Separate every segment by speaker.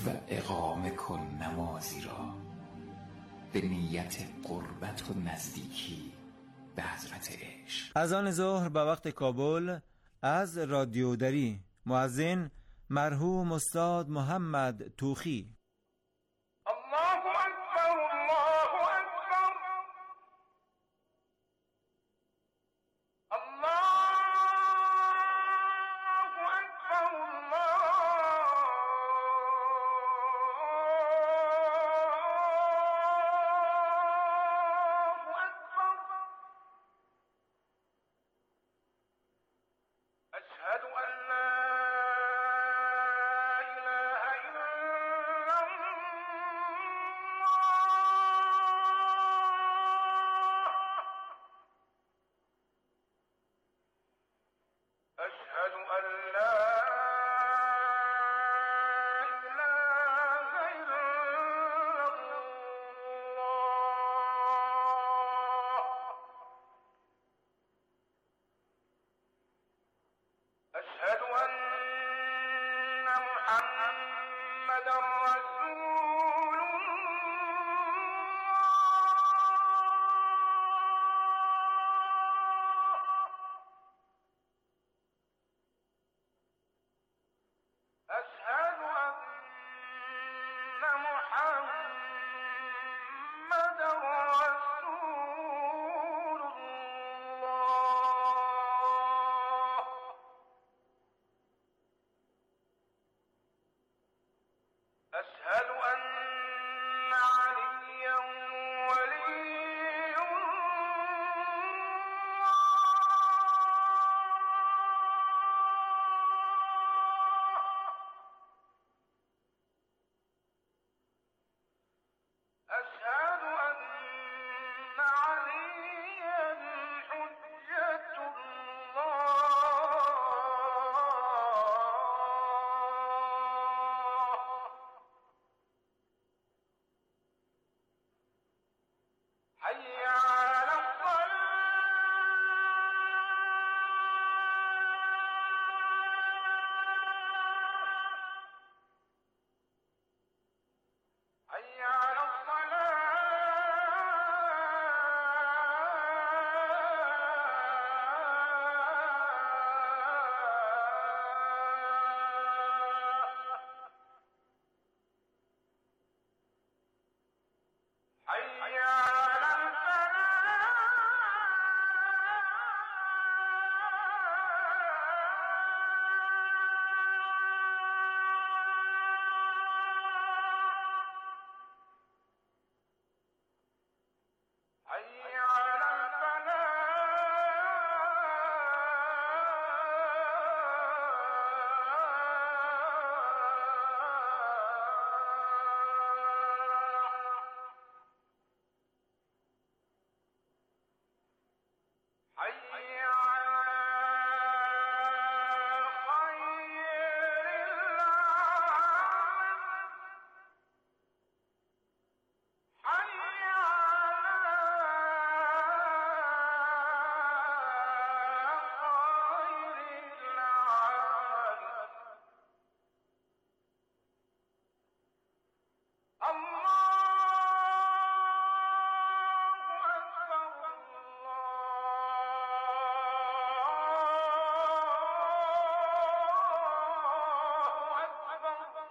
Speaker 1: و اقامه کن نمازی را به نیت قربت و نزدیکی به حضرت عشق.
Speaker 2: اذان ظهر به وقت کابل از رادیو دری. مؤذن مرحوم استاد محمد توخی.
Speaker 3: الله اکبر الله اکبر الله اکبر الله اکبر. اشهد ان لا اله الا أشهد أن لا إله إلا الله. أشهد أن محمدا رسول أشهد أن محمدا رسول الله. أشهد أن عليا ولي أشهد أن عليا حجة الله. حي على الصلاة حي على الصلاة حي على حي على حي على خير العالم. حي على خير العالم. الله أكبر الله أكبر.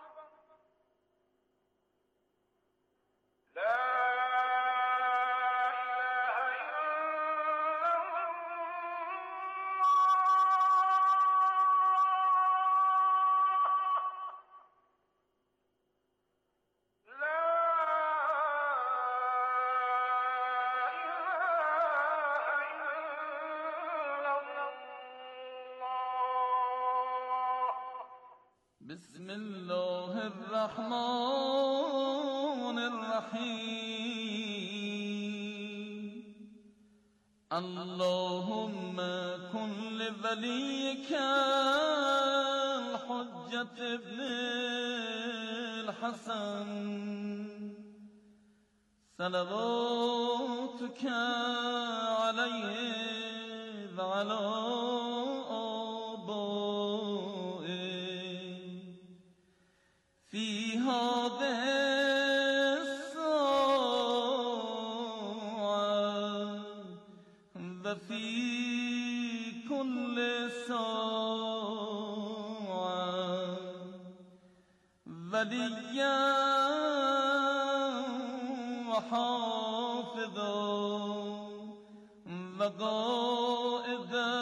Speaker 3: لا إله إلا الله. لا
Speaker 4: بسم الله الرحمن الرحيم. اللهم كن لوليك الحجة ابن الحسن صلواتك عليه وعلى آبائه في ولیا و حافظا و قائدا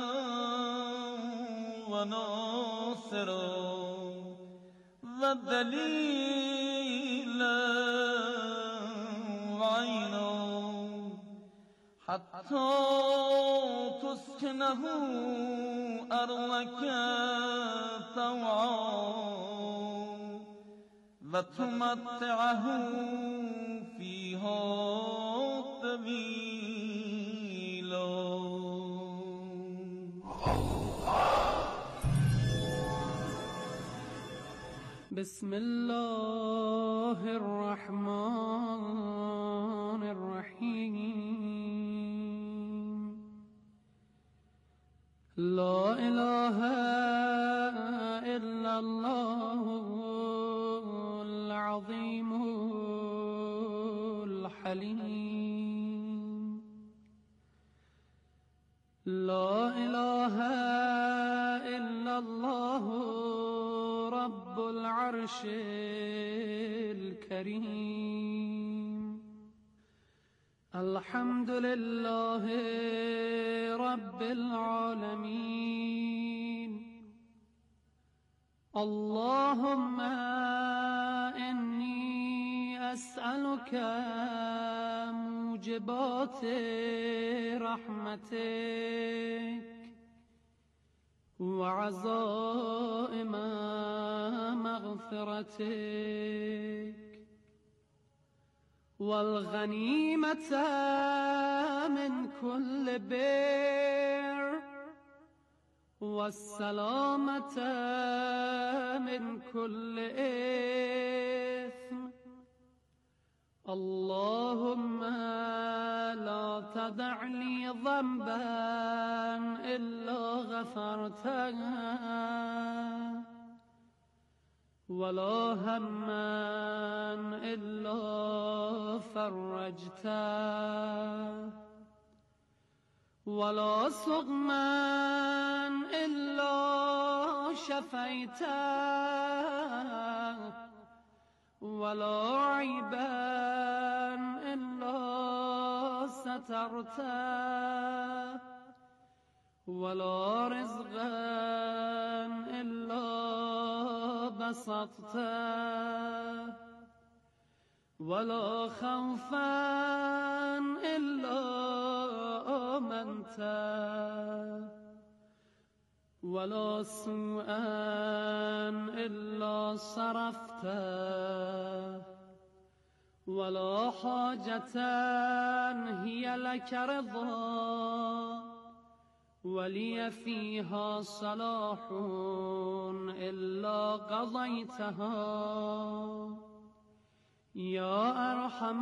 Speaker 4: و ناصرا و دلیلا و عینا حتی تسکنه أرضك طوعا وتمتعه فيها طويلا.
Speaker 5: بسم الله الرحمن الرحيم. لا إله إلا الله العظيم الحليم. لا إله إلا الله رب العرش الكريم. الحمد لله رب العالمين. اللهم إني أسألك موجبات رحمتك وعزائم مغفرتك والغنيمة من كل بر والسلامة من كل إثم. اللهم لا تدع لي ذنبا إلا غفرته ولا هما إلا فرجته ولا سقما إلا شفيته ولا عيبا إلا سترته ولا رزقا إلا بسطته ولا خوفا إلا آمنته ولا سوءا إلا صرفته ولا حاجة هي لك رضا ولي فيها صلاح إلا قضيتها يا أرحم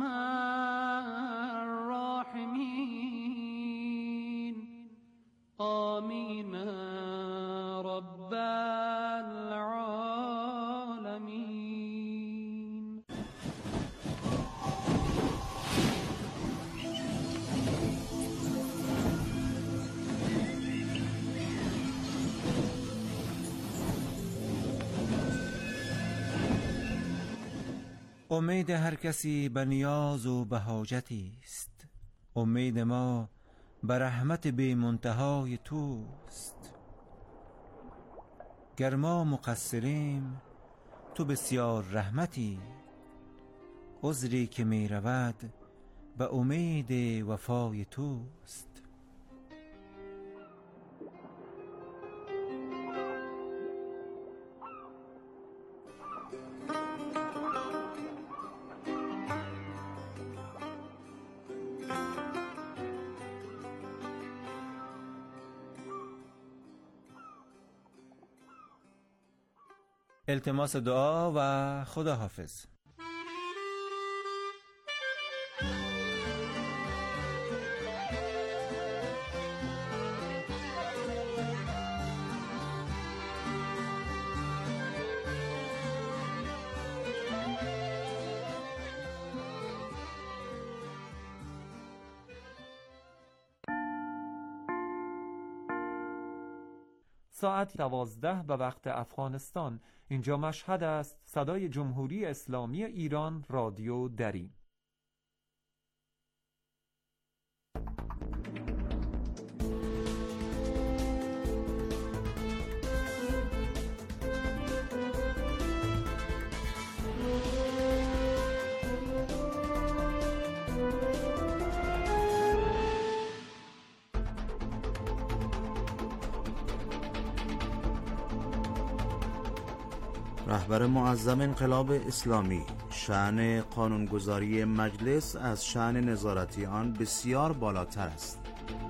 Speaker 5: الراحمين. آمين رب العالمين.
Speaker 2: امید هر کسی به نیاز و به حاجتی است. امید ما به رحمت بی منتهای توست. گر ما مقصریم تو بسیار رحمتی، عذری که می رود به امید وفای توست. التماس دعا و خداحافظ.
Speaker 6: ساعت 12 به وقت افغانستان. اینجا مشهد است. صدای جمهوری اسلامی ایران، رادیو دری.
Speaker 7: رهبر معظم انقلاب اسلامی: شأن قانونگذاری مجلس از شأن نظارتی آن بسیار بالاتر است.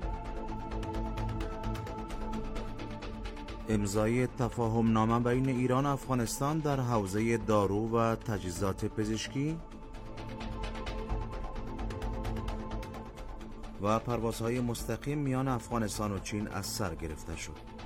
Speaker 7: امضای تفاهم نامه بین ایران و افغانستان در حوزه دارو و تجهیزات پزشکی و پروازهای مستقیم میان افغانستان و چین از سر گرفته شد.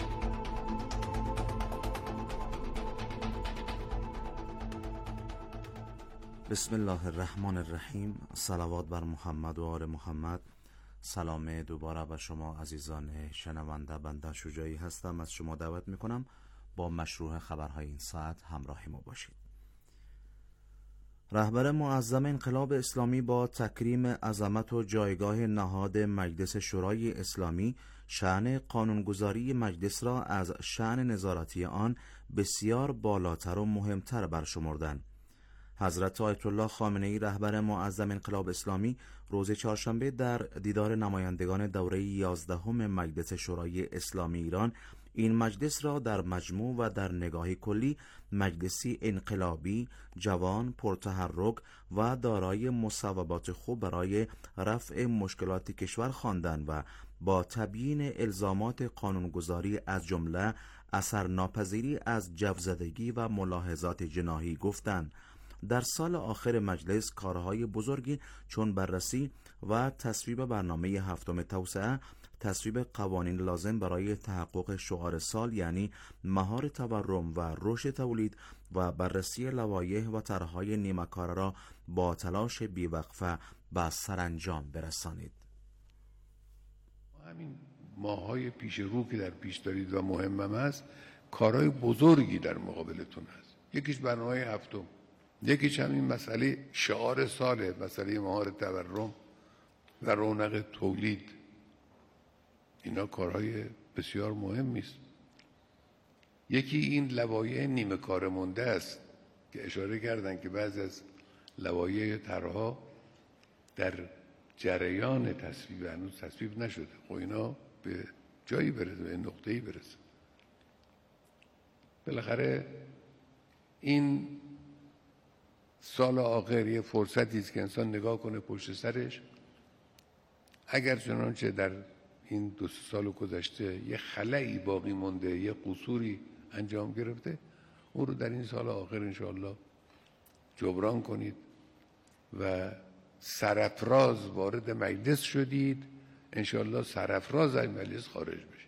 Speaker 7: بسم الله الرحمن الرحیم. صلوات بر محمد و آل محمد. سلام دوباره بر شما عزیزان شنونده. بنده شجاعی هستم. از شما دعوت میکنم با مشروع خبرهای این ساعت همراه ما باشید. رهبر معظم انقلاب اسلامی با تکریم عظمت و جایگاه نهاد مجلس شورای اسلامی شأن قانونگذاری مجلس را از شأن نظارتی آن بسیار بالاتر و مهمتر برشمردند. حضرت آیت الله خامنه ای رهبر معظم انقلاب اسلامی روز چهارشنبه در دیدار نمایندگان دوره 11 مجلس شورای اسلامی ایران این مجلس را در مجموع و در نگاه کلی مجلسی انقلابی، جوان، پرتحرک و دارای مصوبات خوب برای رفع مشکلات کشور خواندند و با تبیین الزامات قانونگذاری از جمله اثرناپذیری از جوزدگی و ملاحظات جناحی گفتند. در سال آخر مجلس کارهای بزرگی چون بررسی و تصویب برنامه هفتم توسعه، تصویب قوانین لازم برای تحقق شعار سال یعنی مهار تورم و رشد تولید و بررسی لوایح و طرحهای نیمه‌کاره را با تلاش بیوقفه به سرانجام برسانید.
Speaker 8: همین ماهای پیش رو که در پیش دارید و مهمم هست، کارهای بزرگی در مقابلتون هست. یکیش برنامه هفتم، یکیش همین مسئله شعار ساله، مسئله مهار تورم و رونق تولید. اینا کارهای بسیار مهمی است. یکی این لوایح نیمه کاره مونده است که اشاره کردن که بعضی از لوایح طرح‌ها در جریان تصویب هنوز تصویب نشده. خب اینا به جایی برسه، به نقطه‌ای برسه. بالاخره این سال آخر یه فرصتی است که انسان نگاه کنه پشت سرش. اگر چنانچه در این 2 سال گذشته یه خلایی باقی مونده، یه قصوری انجام گرفته، اون رو در این سال آخر انشاءالله جبران کنید و سرافراز وارد مجلس شدید، انشاءالله سرافراز از مجلس خارج بشه.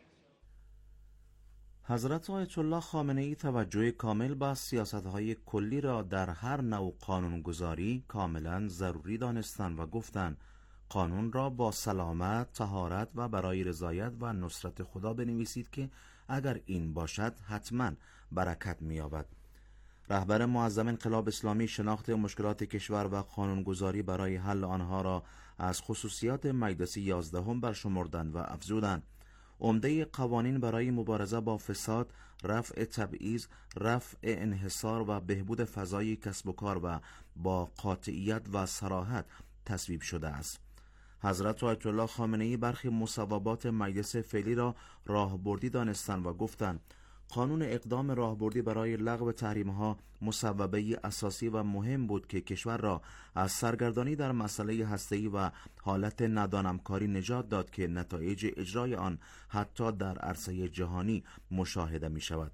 Speaker 7: حضرت آیت الله خامنه ای توجه کامل به سیاست‌های کلی را در هر نوع قانونگذاری کاملا ضروری دانستند و گفتند قانون را با سلامت، طهارت و برای رضایت و نصرت خدا بنویسید که اگر این باشد حتما برکت می‌یابد. رهبر معظم انقلاب اسلامی شناخت مشکلات کشور و قانونگذاری برای حل آنها را از خصوصیات مجلس 11 برشمردند و افزودند عمده قوانین برای مبارزه با فساد، رفع تبعیض، رفع انحصار و بهبود فضای کسب و کار و با قاطعیت و صراحت تصویب شده است. حضرت آیت الله خامنه ای برخی مصوبات مجلس فعلی را راهبردی دانستند و گفتند قانون اقدام راهبردی برای لغو تحریم‌ها مصوبه اساسی و مهم بود که کشور را از سرگردانی در مسئله هسته‌ای و حالت ندانمکاری نجات داد که نتایج اجرای آن حتی در عرصه جهانی مشاهده می‌شود.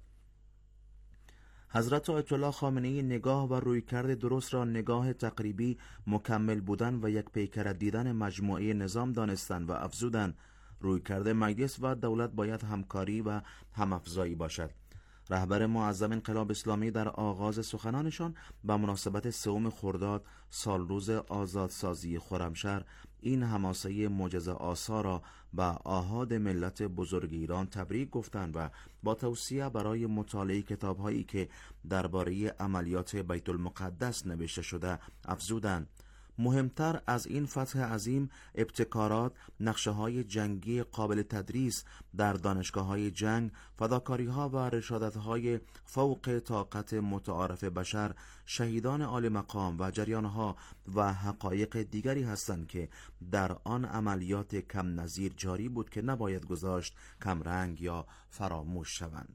Speaker 7: حضرت آیت الله خامنه ای نگاه و رویکرد درست را نگاه تقریبی، مکمل بودن و یک پیکر دیدن مجموعه نظام دانستند و افزودند رویکرد مجلس و دولت باید همکاری و همافزایی باشد. رهبر معظم انقلاب اسلامی در آغاز سخنانشان به مناسبت 3 خرداد سالروز آزادسازی خرمشهر این حماسه معجزه آسا را به آحاد ملت بزرگ ایران تبریک گفتند و با توصیه برای مطالعه کتاب‌هایی که درباره عملیات بیت المقدس نوشته شده افزودند: مهمتر از این فتح عظیم، ابتکارات، نقشه‌های جنگی قابل تدریس در دانشگاه‌های جنگ، فداکاری‌ها و رشادت‌های فوق طاقت متعارف بشر، شهیدان عالی مقام و جریان‌ها و حقایق دیگری هستند که در آن عملیات کم نظیر جاری بود که نباید گذاشت کمرنگ یا فراموش شوند.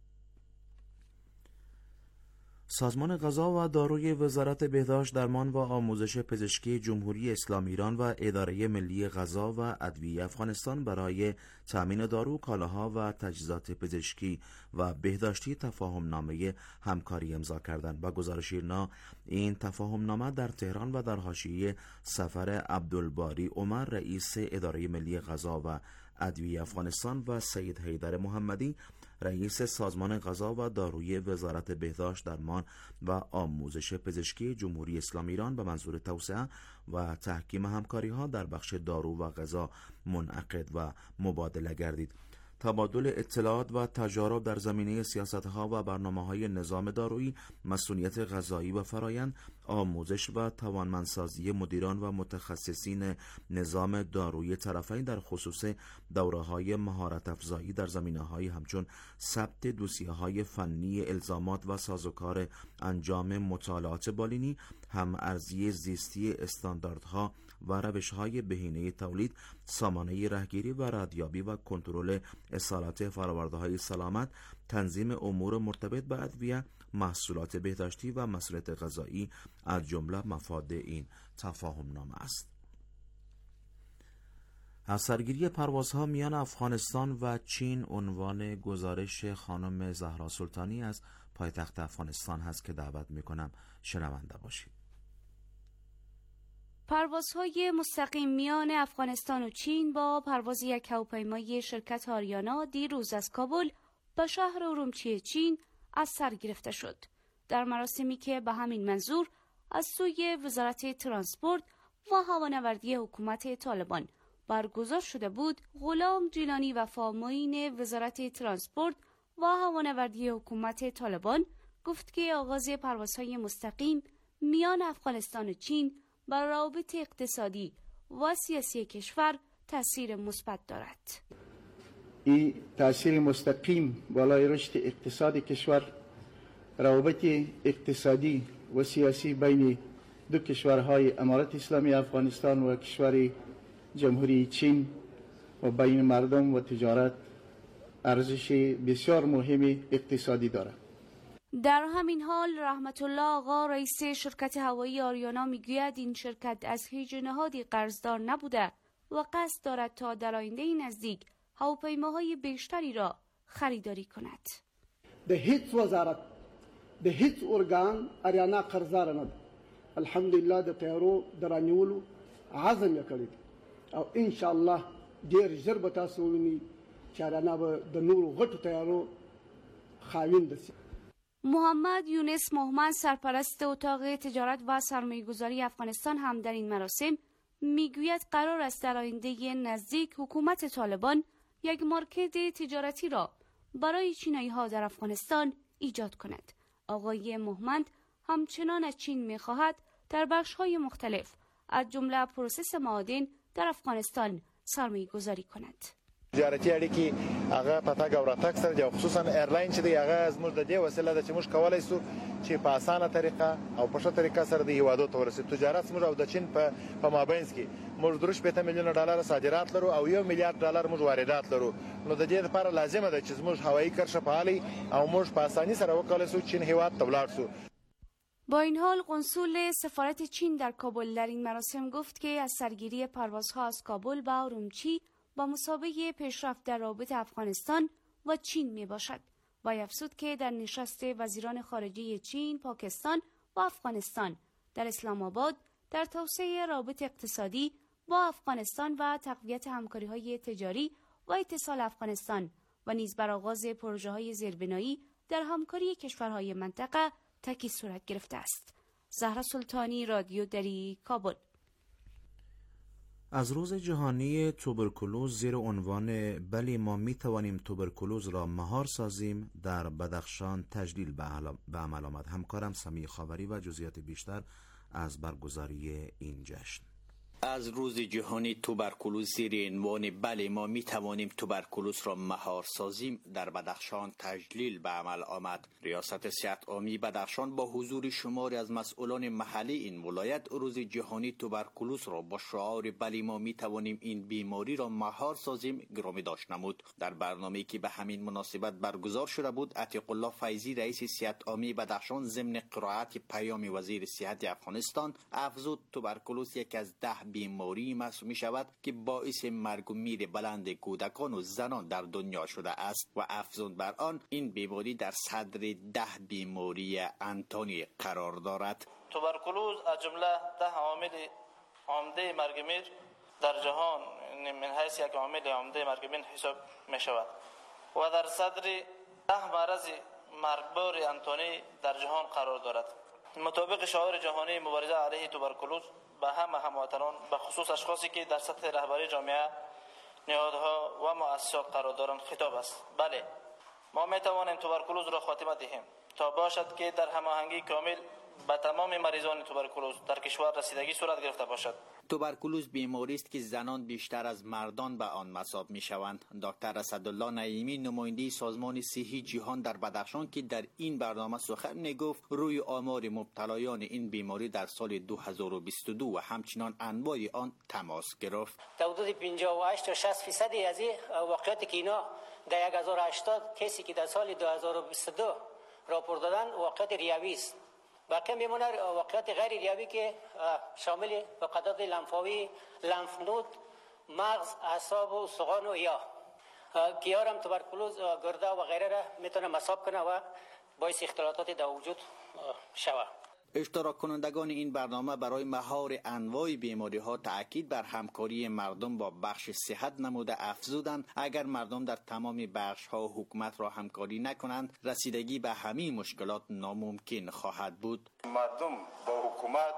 Speaker 7: سازمان غذا و داروی وزارت بهداشت، درمان و آموزش پزشکی جمهوری اسلامی ایران و اداره ملی غذا و ادویه افغانستان برای تامین دارو، کالاها و تجهیزات پزشکی و بهداشتی تفاهمنامه همکاری امضا کردند. با گزارش ایرنا، این تفاهمنامه در تهران و در حاشیه سفر عبدالباری عمر رئیس اداره ملی غذا و ادویه افغانستان و سید حیدر محمدی رئیس سازمان غذا و داروی وزارت بهداشت، درمان و آموزش پزشکی جمهوری اسلامی ایران به منظور توسعه و تحکیم همکاری‌ها در بخش دارو و غذا منعقد و مبادله گردید. تبادل اطلاعات و تجارب در زمینه سیاست‌ها و برنامه‌های نظام دارویی، مسئولیت غذایی و فرایند، آموزش و توانمندسازی مدیران و متخصصین نظام دارویی طرفین در خصوص دوره‌های مهارت افزایی در زمینه‌های همچون ثبت دوسیه‌های فنی الزامات و سازوکار انجام مطالعات بالینی، هم‌ارزی زیستی استانداردها و روش‌های بهینه تولید، سامانه رهگیری و ردیابی و کنترل اصالت فرآورده‌های سلامت، تنظیم امور مرتبط به ادویه، محصولات بهداشتی و مسئولیت غذایی از جمله مفاد این تفاهمنامه است. از سرگیری پروازها میان افغانستان و چین عنوان گزارش خانم زهرا سلطانی از پایتخت افغانستان هست که دعوت میکنم شنونده باشید.
Speaker 9: پروازهای مستقیم میان افغانستان و چین با پرواز یک هواپیمای شرکت آریانا دیروز از کابل به شهر ارومچی چین از سر گرفته شد. در مراسمی که به همین منظور از سوی وزارت ترانسپورت و هوانوردی حکومت طالبان برگزار شده بود، غلام جیلانی وفا معین وزارت ترانسپورت و هوانوردی حکومت طالبان گفت که آغاز پروازهای مستقیم میان افغانستان و چین بر روابط اقتصادی و سیاسی کشور تأثیر مثبت دارد.
Speaker 10: این تأثیر مستقیم بالای رشد اقتصاد کشور، روابط اقتصادی و سیاسی بین دو کشورهای امارت اسلامی افغانستان و کشور جمهوری چین و بین مردم و تجارت ارزش بسیار مهم اقتصادی دارد.
Speaker 9: در همین حال رحمت الله آقا رئیس شرکت هوایی آریانا میگوید این شرکت از هیچ نهادی قرضدار نبوده و قصد دارد تا در آینده نزدیک هواپیماهای بیشتری را خریداری کند.
Speaker 11: ده هیچ وزارت، ده هیچ ارگان آریانا قرضدار نه. الحمدلله د طیارو درانیولو عزم کړی او ان شاء الله ډیر ژر به تاسو ووینئ چې آریانا به د نورو غټو طیارو خاوند شي.
Speaker 9: محمد یونس محمد سرپرست اتاق تجارت و سرمایه‌گذاری افغانستان هم در این مراسم میگوید قرار است در آینده نزدیک حکومت طالبان یک مارکت تجارتی را برای چینایی‌ها در افغانستان ایجاد کند. آقای محمد همچنان از چین می‌خواهد در بخش‌های مختلف از جمله پروسس معادن در افغانستان سرمایه‌گذاری کند.
Speaker 12: تجارتي اړیکې هغه په تګ او راتګ سره او خصوصا ایرلاین چې دی هغه زموږ د دې وسیله ده چې موږ کولای شو چې په اسانه طریقه او په ښه طریقه سره د هیوادو ته ورسېږو. تجارت زموږ او د چین په مابینځ کې موږ 3 میلیون ډالر صادرات لرو او 1 میلیارډ ډالر موږ واردات لرو. نو د دې لپاره لازمه ده چې زموږ هوایي کرښه فعالي او موږ په اساني سره وکولای شو چین هیواد ته ولاړ شو.
Speaker 9: با این حال قنصل سفارت چین در کابل در این مراسم گفت که از سرگیری پروازها از کابل به ارومچی با مسابقه پیشرفت در رابط افغانستان و چین می باشد و افزود که در نشست وزیران خارجه چین، پاکستان و افغانستان در اسلام آباد در توسعه رابط اقتصادی با افغانستان و تقویت همکاری‌های تجاری و اتصال افغانستان و نیز بر آغاز پروژه‌های زیربنایی در همکاری کشورهای منطقه تکی صورت گرفته است. زهرا سلطانی، رادیو دری، کابل. از
Speaker 7: روز جهانی توبرکولوز زیر عنوان بلی ما می توانیم توبرکولوز را مهار سازیم در بدخشان تجلیل به عمل آمد. همکارم سمیع خاوری و جزئیات بیشتر از برگزاری این جشن.
Speaker 13: از روز جهانی توبرکولوز زیر عنوان بله ما می توانیم توبرکولوز را مهار سازیم در بدخشان تجلیل به عمل آمد. ریاست صحت عامی بدخشان با حضور شماری از مسئولان محلی این ولایت روز جهانی توبرکولوز را با شعار بله ما می توانیم این بیماری را مهار سازیم گرامی داشت نمود. در برنامه‌ای که به همین مناسبت برگزار شده بود، عتیق الله فیضی رئیس صحت عامی بدخشان ضمن قرائت پیام وزیر صحت افغانستان افزود توبرکولوز یک از 10 بیماری محسوب می شود که باعث مرگ و میر بلند کودکان و زنان در دنیا شده است و افزود بر آن این بیماری در صدر 10 بیماری انتانی قرار دارد.
Speaker 14: توبرکولوز از جمله 10 عامل عمده مرگ میر در جهان من حیث یک عامل عمده مرگ میر حساب می شود و در صدر 10 مرض مرگبار انتانی در جهان قرار دارد. مطابق شعار جهانی مبارزه علیه توبرکولوز به همه هموطنان به خصوص اشخاصی که در سطح رهبری جامعه، نهادها و مؤسسات قرار دارند خطاب است. بله، ما می توانیم توبرکولوز را خاتمه دهیم تا باشد که در هماهنگی کامل به تمام مریضان توبرکولوز در کشور رسیدگی صورت گرفته باشد.
Speaker 13: توبرکولوز بیماری است که زنان بیشتر از مردان به آن مصاب می شوند. دکتر اسدالله نعیمی نماینده سازمان صحی جهان در بدخشان که در این برنامه سخن می گفت، روی آمار مبتلایان این بیماری در سال 2022 و همچنان انواع آن تماس گرفت.
Speaker 15: حدود 58 تا 60% از این واقعاتی که اینا در 1080 کسی که در سال 2022 راپور دادن واقعات ریوی است. باقی میمونه واقعات غیر ریوی که شامل فقدات لنفاوی، لنف نود، مغز، اعصاب و استخوان و یا گیارم توبرکولوز گرده و غیره را میتونه مصاب کنه و باعث اختلالات در وجود شود.
Speaker 13: اشتراک کنندگان این برنامه برای مهار انواع بیماری ها تاکید بر همکاری مردم با بخش صحت نموده افزودند اگر مردم در تمام بخش ها حکومت را همکاری نکنند رسیدگی به همین مشکلات ناممکن خواهد بود.
Speaker 16: مردم با حکومت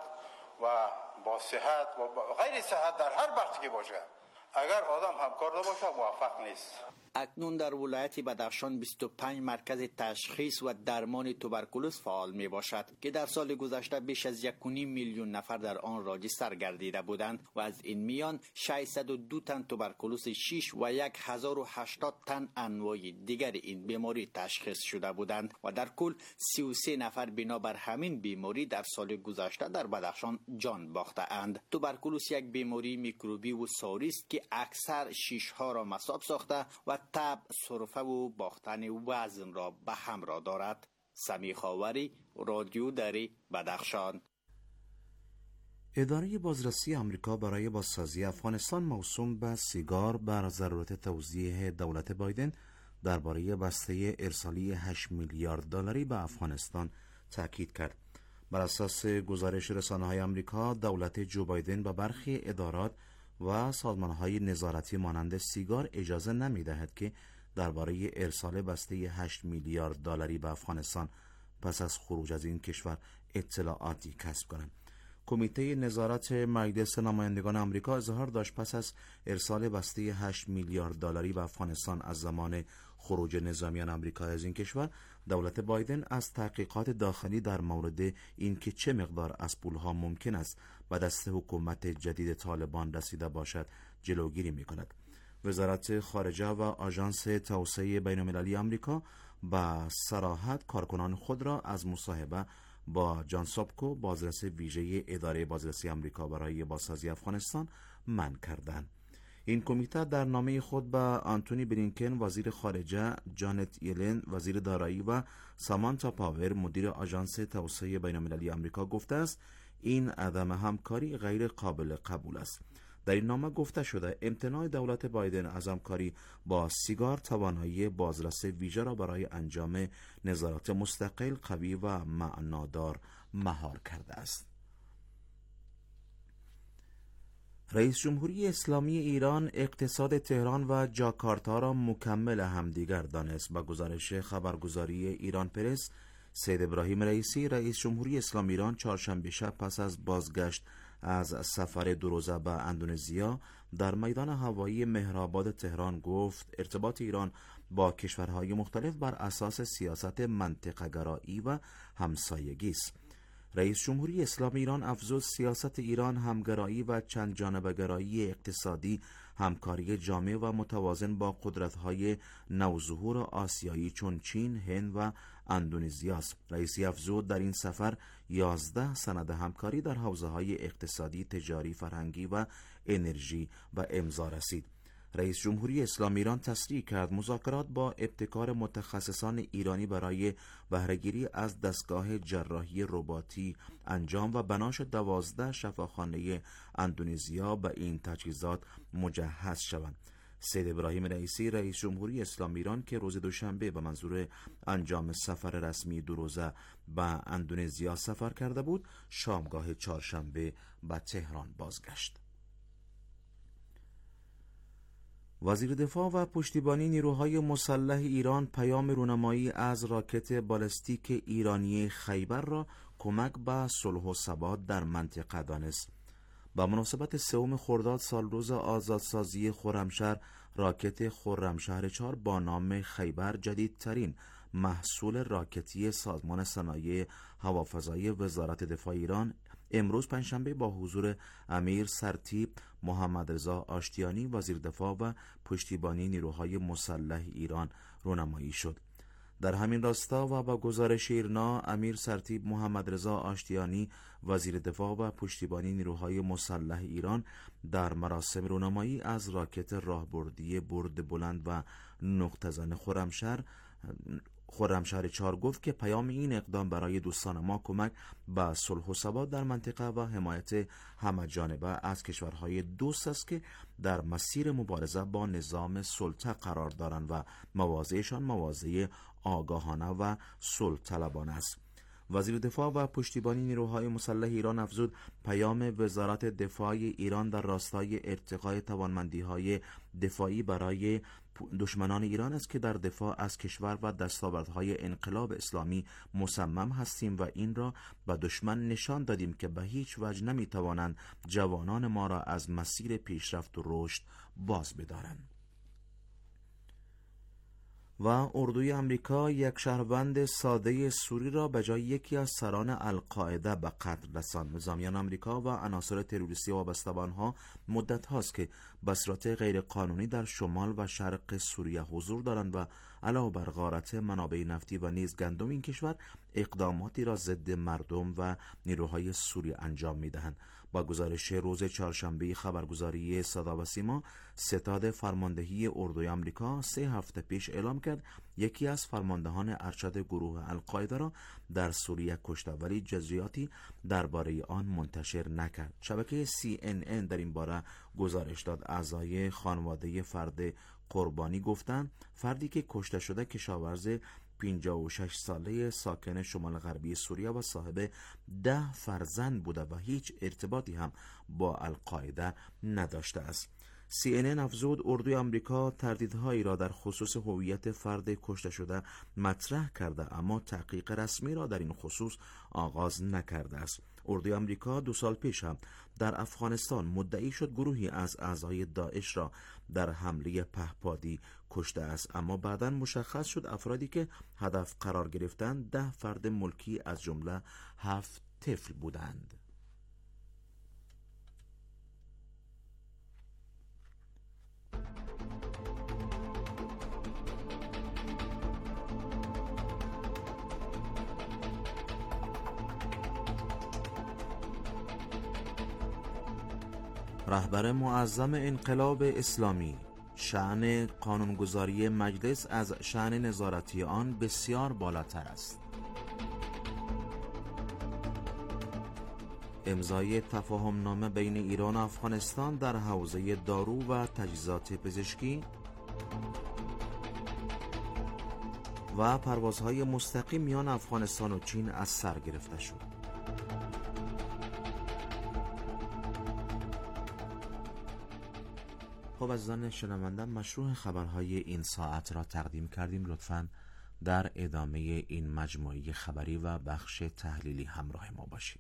Speaker 16: و با صحت و با غیر صحت در هر بخشی که باشه اگر آدم همکار نباشه موفق نیست.
Speaker 13: اکنون در ولایت بدخشان 25 مرکز تشخیص و درمان توبرکولوز فعال می باشد که در سال گذشته بیش از 1.5 میلیون نفر در آن راجستر گردیده بودند و از این میان 602 تن توبرکولوز 6 و 1080 تن انواع دیگر این بیماری تشخیص شده بودند و در کل 33 نفر بنابر همین بیماری در سال گذشته در بدخشان جان باخته اند. توبرکولوز یک بیماری میکروبی و ساری است که اکثر شیش ها را مصاب ساخته و تب، سرفه و باختن وزن را به همراه دارد. سمیع خاوری، رادیو دری، بدخشان.
Speaker 7: اداره بازرسی آمریکا برای بازسازی افغانستان موسوم به سیگار بر ضرورت توزیع دولت بایدن درباره بسته ارسالی 8 میلیارد دلاری به افغانستان تاکید کرد. بر اساس گزارش رسانه‌های آمریکا، دولت جو بایدن به برخی ادارات و سازمان‌های نظارتی مانند سیگار اجازه نمی‌دهد که درباره ارسال بسته 8 میلیارد دلاری به افغانستان پس از خروج از این کشور اطلاعاتی کسب کنند. کمیته نظارت مجلس نمایندگان آمریکا اظهار داشت پس از ارسال بسته 8 میلیارد دلاری به افغانستان از زمان خروج نظامیان آمریکا از این کشور، دولت بایدن از تحقیقات داخلی در مورد اینکه چه مقدار از پولها ممکن است به دست حکومت جدید طالبان رسیده باشد جلوگیری می‌کند. وزارت خارجه و آژانس توسعه بین‌المللی آمریکا با صراحت کارکنان خود را از مصاحبه با جان سابکو، بازرس ویژه اداره بازرسی آمریکا برای بازسازی افغانستان، منع کردند. این کمیته در نامه خود به آنتونی بلینکن وزیر خارجه، جانت یلن وزیر دارایی و سامانتا پاور مدیر آژانس توسعه بین‌المللی آمریکا گفته است این عدم همکاری غیر قابل قبول است. در این نامه گفته شده امتناع دولت بایدن از همکاری با سیگار توانایی بازرس ویژه را برای انجام نظارت مستقل، قوی و معنادار مهار کرده است. رئیس جمهوری اسلامی ایران اقتصاد تهران و جاکارتا را مکمل همدیگر دانست. با گزارش خبرگزاری ایران پرس، سید ابراهیم رئیسی رئیس جمهوری اسلامی ایران چهارشنبه شب پس از بازگشت از سفر 2 روزه به اندونزیا در میدان هوایی مهرآباد تهران گفت ارتباط ایران با کشورهای مختلف بر اساس سیاست منطقه‌گرایی و همسایگی است. رئیس جمهوری اسلامی ایران افزود سیاست ایران همگرایی و چند جانبه‌گرایی اقتصادی، همکاری جامع و متوازن با قدرت‌های نوظهور آسیایی چون چین، هند و اندونزیا است. رئیسی افزود در این سفر 11 سند همکاری در حوزه‌های اقتصادی، تجاری، فرهنگی و انرژی و امضا رسید. رئیس جمهوری اسلامی ایران تصریح کرد مذاکرات با ابتکار متخصصان ایرانی برای بهره‌گیری از دستگاه جراحی رباتی انجام و بناش 12 شفاخانه اندونزیا به این تجهیزات مجهز شوند. سید ابراهیم رئیسی رئیس جمهوری اسلامی ایران که روز دوشنبه به منظور انجام سفر رسمی 2 روزه به اندونزیا سفر کرده بود، شامگاه چهارشنبه به تهران بازگشت. وزیر دفاع و پشتیبانی نیروهای مسلح ایران پیام رونمایی از راکت بالستیک ایرانی خیبر را کمک به صلح و ثبات در منطقه دانست. با مناسبت 3 خرداد سالروز آزادسازی خرمشهر، راکت خرمشهر 4 با نام خیبر جدیدترین محصول راکتی سازمان صنایع هوافضایی وزارت دفاع ایران امروز پنجشنبه با حضور امیر سرتیپ محمد رضا آشتیانی وزیر دفاع و پشتیبانی نیروهای مسلح ایران رونمایی شد. در همین راستا و با گزارش ایرنا، امیر سرتیپ محمد رضا آشتیانی وزیر دفاع و پشتیبانی نیروهای مسلح ایران در مراسم رونمایی از راکت راهبردی برد بلند و نقطه‌زن خرمشهر 4 گفت که پیام این اقدام برای دوستان ما کمک به صلح و ثبات در منطقه و حمایت همه‌جانبه از کشورهای دوست است که در مسیر مبارزه با نظام سلطه قرار دارند و مواضعشان مواضع آگاهانه و صلح طلبانه است. وزیر دفاع و پشتیبانی نیروهای مسلح ایران افزود پیام وزارت دفاع ایران در راستای ارتقای توانمندی‌های دفاعی برای دشمنان ایران است که در دفاع از کشور و دستاوردهای انقلاب اسلامی مصمم هستیم و این را به دشمن نشان دادیم که به هیچ وجه نمی‌توانند جوانان ما را از مسیر پیشرفت و رشد باز بدارند. و اردوی امریکا یک شهروند ساده سوری را به جای یکی از سران القاعده به قتل رساند. نظامیان امریکا و عناصر تروریستی وابسته به آنها مدت هاست که به صورت غیرقانونی در شمال و شرق سوریه حضور دارند و علاوه بر غارت منابع نفتی و نیز گندم این کشور اقداماتی را ضد مردم و نیروهای سوری انجام می‌دهند. با گزارش روز چهارشنبه خبرگزاری صدا و سیما، ستاد فرماندهی اردوی آمریکا 3 هفته پیش اعلام کرد یکی از فرماندهان ارشد گروه القاعده را در سوریه کشته ولی جزئیاتی درباره آن منتشر نکرد. شبکه CNN در این باره گزارش داد. اعضای خانواده فرد قربانی گفتند فردی که کشته شده کشاورز 56 ساله ساکن شمال غربی سوریه و صاحب 10 فرزند بوده و هیچ ارتباطی هم با القاعده نداشته است. CNN افزود اردوی آمریکا تردیدهایی را در خصوص هویت فرد کشته شده مطرح کرده اما تحقیق رسمی را در این خصوص آغاز نکرده است. اردوی آمریکا 2 سال پیش هم در افغانستان مدعی شد گروهی از اعضای داعش را در حمله پهپادی کشته است، اما بعداً مشخص شد افرادی که هدف قرار گرفتند 10 فرد ملکی از جمله 7 طفل بودند. رهبر معظم انقلاب اسلامی: شأن قانونگذاری مجلس از شأن نظارتی آن بسیار بالاتر است. امضای تفاهم نامه بین ایران و افغانستان در حوزه دارو و تجهیزات پزشکی و پروازهای مستقیم میان افغانستان و چین از سر گرفته شد. خب عزیزان شنوندم، مشروع خبرهای این ساعت را تقدیم کردیم. لطفاً در ادامه این مجموعه خبری و بخش تحلیلی همراه ما باشید.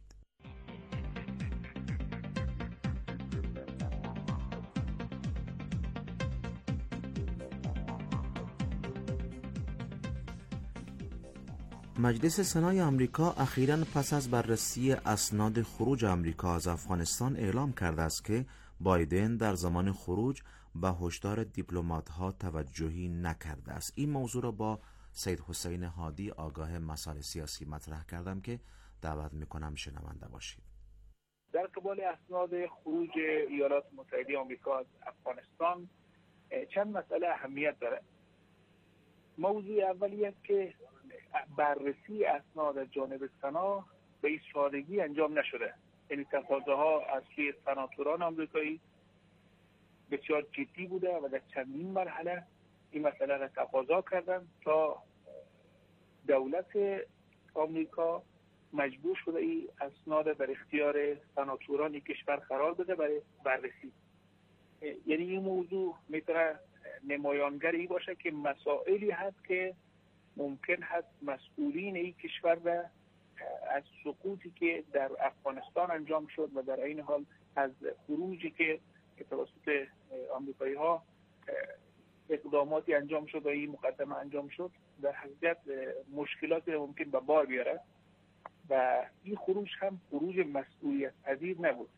Speaker 7: مجلس سنای آمریکا اخیراً پس از بررسی اسناد خروج آمریکا از افغانستان اعلام کرده است که بایدن در زمان خروج به هشدار دیپلمات‌ها توجهی نکرده است. این موضوع را با سید حسین هادی آگاه مسائل سیاسی مطرح کردم که دعوت میکنم شنونده باشید.
Speaker 17: در قبال اسناد خروج ایالات متحده آمریکا از افغانستان چند مسئله اهمیت دارد. موضوع اولی است که بررسی اسناد از جانب سنا به این سادگی انجام نشده. یعنی تقاضاها از سوی سناتوران آمریکایی بسیار جدی بوده و در چندین مرحله این مسئله را تقاضا کردن تا دولت آمریکا مجبور شده این اسناد در اختیار سناتوران کشور قرار بده برای بررسی. یعنی این موضوع میتونه نمایانگر این باشه که مسائلی هست که ممکن هست مسئولین این کشور را از سقوطی که در افغانستان انجام شد و در این حال از خروجی که توسط آمریکایی ها اقداماتی انجام شد و این مقدمه انجام شد، در حقیقت مشکلاتی ممکن به بار بیاره و این خروج هم خروج مسئولیت پذیر نبود.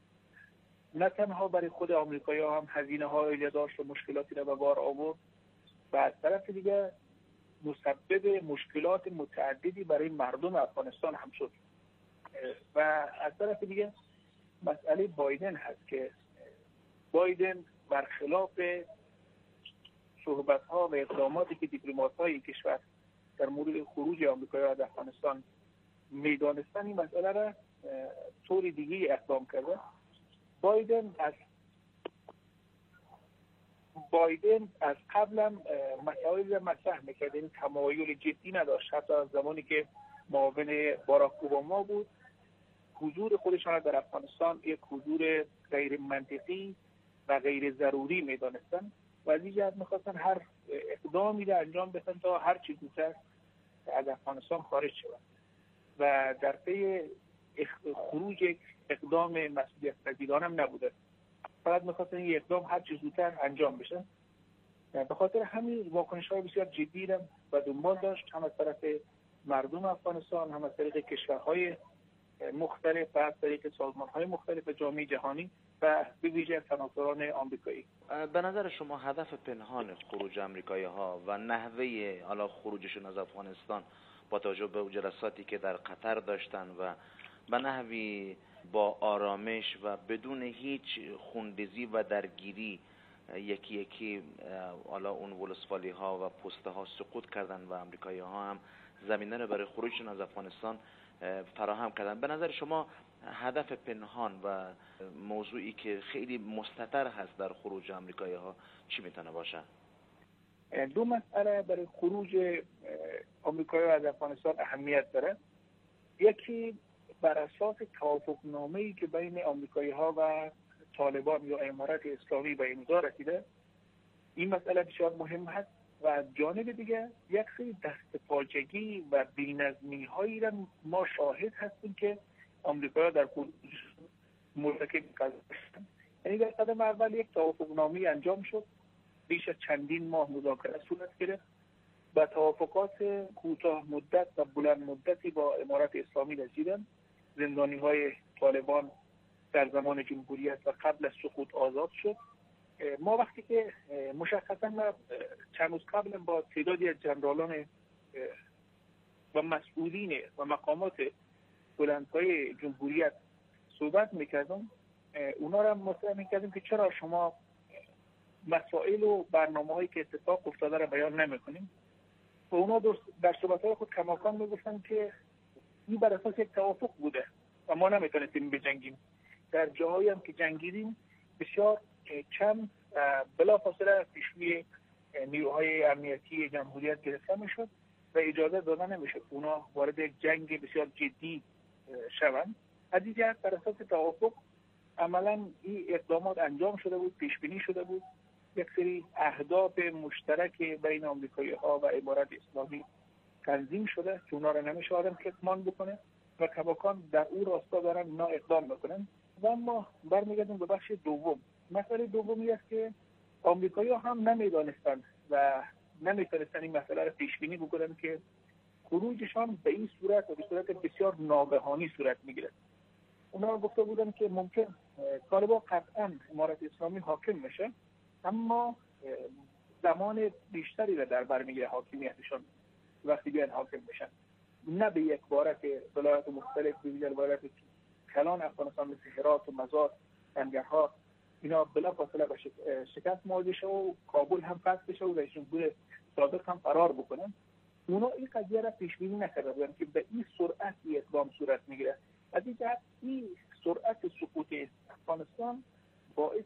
Speaker 17: نه تنها برای خود آمریکایی ها هم هزینه های داشت و مشکلاتی را به بار آورد و از طرف دیگه مسبب مشکلات متعددی برای مردم افغانستان هم شد. و از طرف دیگه مسئله بایدن هست که بایدن برخلاف صحبت‌ها و اقداماتی که دیپلمات‌های کشور در مورد خروج آمریکایی‌ها از افغانستان میدانستن، این مسئله را طور دیگه اقدام کرده. بایدن از قبلم مسائل را مطرح میکرد، این تمایل جدی نداشت. حتی از زمانی که معاون باراک اوباما بود، حضور خودشان در افغانستان یک حضور غیر منطقی و غیر ضروری میدانستن و از این جهت میخواستن هر اقدامی را انجام بدن تا هر چی زودتر از افغانستان خارج شود و در پی خروج اقدام مسئولیت پذیرانه هم نبوده، فقط میخواستن این اقدام هر چی زودتر انجام بشه. به خاطر همین واکنش‌های بسیار جدی را و دنبال داشت، هم از طرف مردم افغانستان، هم از طریق کشورهای مختلف و از طریق سازمان‌های مختلف جامعه جهانی و به ویژه سناتوران آمریکایی.
Speaker 18: به نظر شما هدف پنهان خروج آمریکایی‌ها و نحوه حالا خروجشون از افغانستان با توجه به جلساتی که در قطر داشتن و به نحوی با آرامش و بدون هیچ خونریزی و درگیری یکی یکی حالا اون ولسوالی ها و پسته ها سقوط کردن و آمریکایی ها هم زمینه رو برای خروجشون از افغانستان فراهم کردن، به نظر شما هدف پنهان و موضوعی که خیلی مستتر هست در خروج آمریکایی ها چی میتونه باشه؟
Speaker 17: دو مسئله برای خروج آمریکایی از افغانستان اهمیت داره. یکی بر اساس توافقنامه‌ای که بین آمریکایی‌ها و طالبان یا امارت اسلامی به امضا رسیده، این مسئله بسیار مهم هست و از جانب دیگه یک سری دستپاچگی و بی‌نظمی‌هایی را ما شاهد هستیم که آمریکایی‌ها در خروج مرتکب شدن. یعنی در قدم اول یک توافقنامه انجام شد، بیش از چندین ماه مذاکره صورت گرفت و توافقات کوتاه مدت و بلند مدتی با امارت اسلامی رسیدن. زندانی‌های طالبان در زمان جمهوریت و قبل از سقوط آزاد شد. ما وقتی که مشخصا چند روز قبل با تعدادی از جنرالان و مسئولین و مقامات بلندپایه جمهوریت صحبت میکردم، اونا را مطرح میکردیم که چرا شما مسائل و برنامه‌هایی که اتفاق افتاده را بیان نمیکنیم و اونا در صحبت‌های خود کماکان میگفتن که این بر اساس یک توافق بوده و ما نمیتونستیم بجنگیم. در جاهایی هم که جنگیدیم بسیار کم بلافاصله پیشروی نیروهای امنیتی جمهوریت گرفته میشد و اجازه داده نمیشد اونا وارد یک جنگ بسیار جدی شوند. از این جهت بر اساس توافق عملا این اقدامات انجام شده بود، پیش بینی شده بود. یک سری اهداف مشترک بین آمریکایی‌ها و امارت اسلامی تنظیم شده که اونا رو نمیشه آدم کتمان بکنه و کماکان در او راستا دارن اینا اقدام میکنن. و ما برمیگردیم به بخش دوم. مسئله دومی است که آمریکایی‌ها هم نمیدانستند و نمیتونستن این مسئله رو پیش بینی بکنن که خروجشان به این صورت و به صورت بسیار ناگهانی صورت میگیره. اونا گفته بودن که ممکن طالبان قطعا امارت اسلامی حاکم میشه، اما زمان بیشتری را در بر میگیره حاکمیتشان وقتی بیان حاکم میشن، نه به یک باره که ولایات مختلف به ولایات کلان افغانستان مثل هرات و مزار، انگرها اینا بلافاصله به شکست مواجه شه و کابل هم فتح بشه و رئیس جمهور سابق هم فرار بکنن. اونا این قضیه را پیش بینی نکرده بودن که به این سرعت اقدام صورت میگیره. از این جهت این سرعت سقوط افغانستان باعث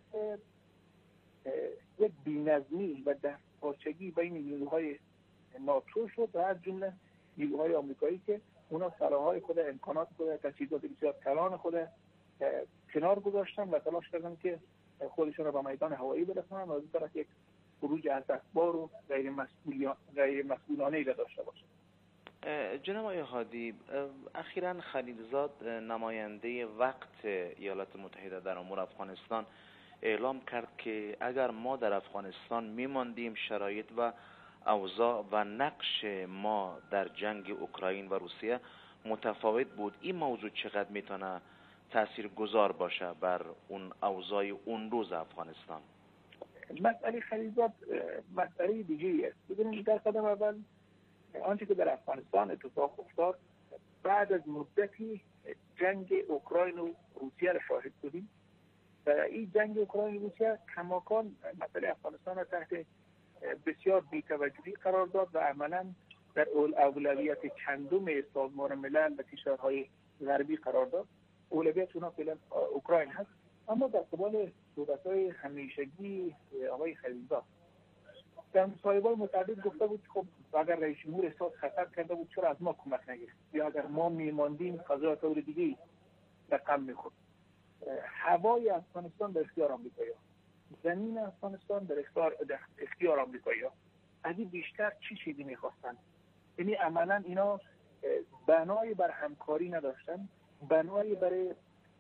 Speaker 17: یک بی‌نظمی و دستپاچگی بین نیروهای ناتو شد و از جمله نیروهای آمریکایی که اونا سلاح‌های خود، امکانات خود، تجهیزات بسیار کلان خود کنار گذاشتن و تلاش کردن که خودشون رو به میدان هوایی برسونن و از این طرف یک خروج اساسبار و غیر مسئولانه را داشته باشن.
Speaker 18: جناب آقای هادی، اخیراً خلیلزاد نماینده وقت ایالات متحده در امور افغانستان اعلام کرد که اگر ما در افغانستان میماندیم شرایط و اوضاع و نقش ما در جنگ اوکراین و روسیه متفاوت بود. این موضوع چقدر میتونه تاثیرگذار باشه بر اون اوضاع اون روز افغانستان؟
Speaker 17: مسئله خلیلزاد مسئله دیگه است. ببینید در قدم اول آنچه که در افغانستان اتفاق افتاد بعد از مدتی جنگ اوکراین و روسیه را شاهد بودیم و این جنگ اوکراین و روسیه کماکان مسئله افغانستان را تحت بسیار بی‌توجهی قرار داد و عملاً در اولویت چندم سازمان ملل و کشورهای غربی قرار داد. اولویت اونا فعلا اوکراین هست، اما در قبال صحبت‌های همیشگی آقای خلیلزاد در مصاحبه‌های متعدد گفته بود خب اگر رئیس جمهور احساس خطر کرده بود چرا از ما کمک نگرفت، یا اگر ما میماندیم قضا طور دیگه رقم میخورد. هوای افغانستان در اختیار آمریکایی‌ها، زمین افغانستان در اختیار آمریکایی‌ها. از این بیشتر چی چیزی میخواستن؟ یعنی عملاً اینا بنای بر همکاری نداشتن، بنای برای